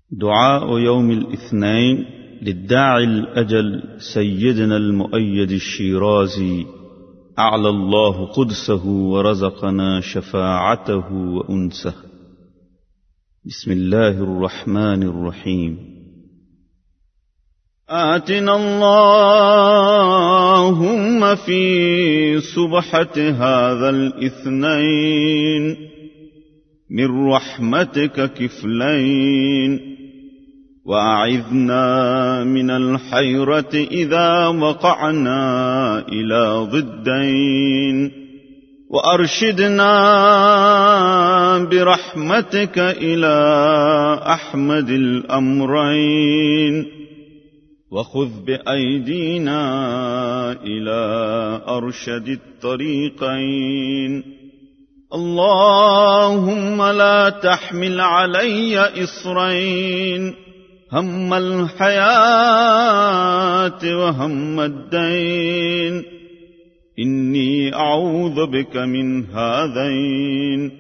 دعاء يوم الاثنين للداعي الأجل سيدنا المؤيد الشيرازي، أعلى الله قدسه ورزقنا شفاعته وأنسه. بسم الله الرحمن الرحيم. آتنا اللهم في سبحة هذا الاثنين من رحمتك كفلين، وأعذنا من الحيرة إذا وقعنا إلى ضدين، وأرشدنا برحمتك إلى أحمد الأمرين، وخذ بأيدينا إلى أرشد الطريقين. اللهم لا تحمل علي إصرين، هم الحياة وهم الدين، إني أعوذ بك من هذين.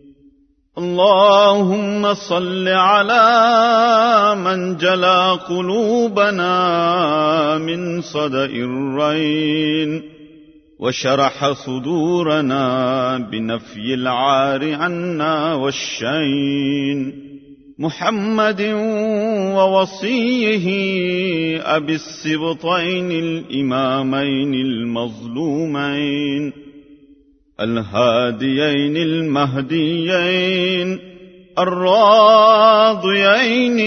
اللهم صل على من جلا قلوبنا من صدأ الرين، وشرح صدورنا بنفي العار عنا والشين، محمد ووصيه أبي السبطين الإمامين المظلومين الهاديين المهديين الراضيين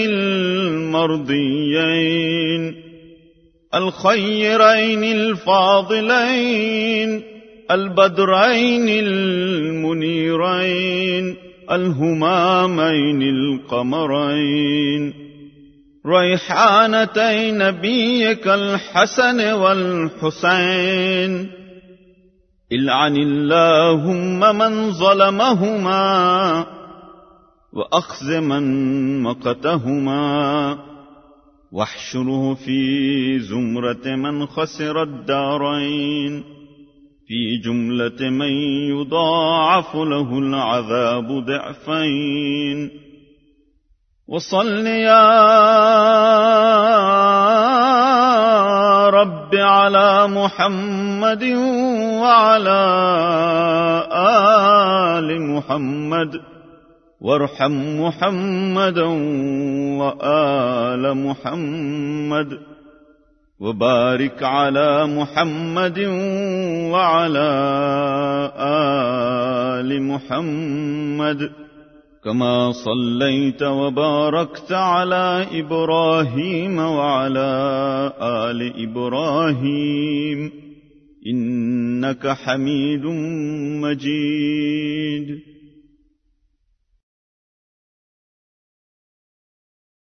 المرضيين الخيرين الفاضلين البدرين المنيرين الهمامين القمرين ريحانتي نبيك الحسن والحسين. العن اللهم من ظلمهما وأخز من مقتهما، واحشره في زمرة من خسر الدارين، في جملة من يضاعف له العذاب ضعفين. وصل يا رب على محمد وعلى آل محمد، وارحم محمدا وآل محمد، وبارك على محمد وعلى آل محمد، كما صليت وباركت على إبراهيم وعلى آل إبراهيم، إنك حميد مجيد.